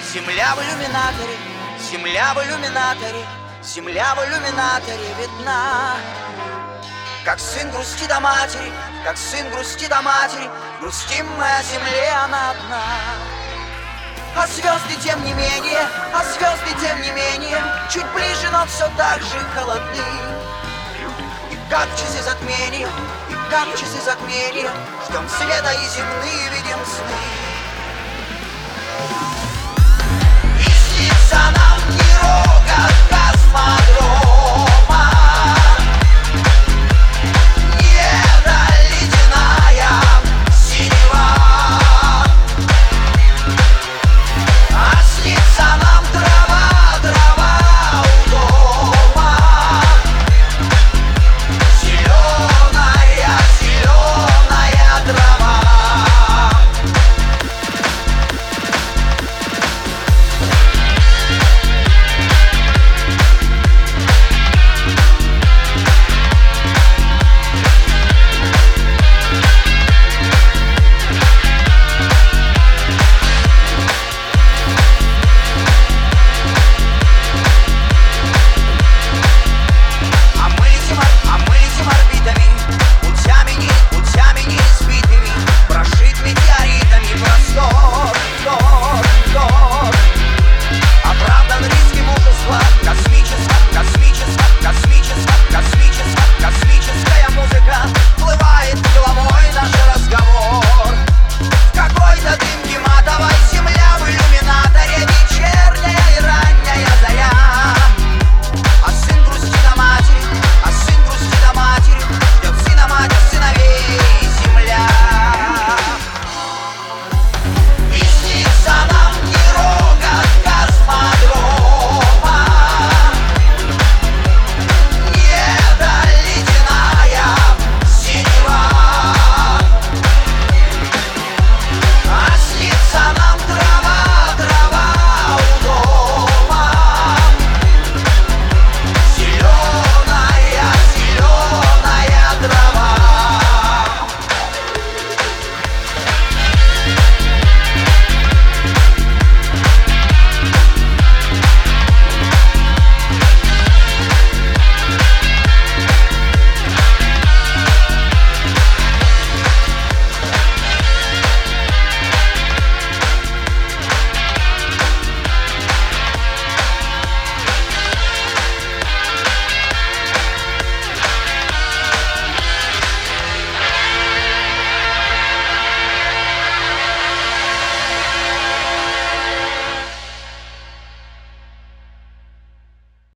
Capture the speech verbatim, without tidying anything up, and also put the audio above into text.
Земля в иллюминаторе, земля в иллюминаторе, земля в иллюминаторе видна. Как сын грустит о матери, как сын грустит о матери, грустим мы о земле, она одна. А звезды тем не менее, а звезды тем не менее, чуть ближе, но все так же холодны. И как часы затмения, и как часы затмения, ждем света и земные видим сны.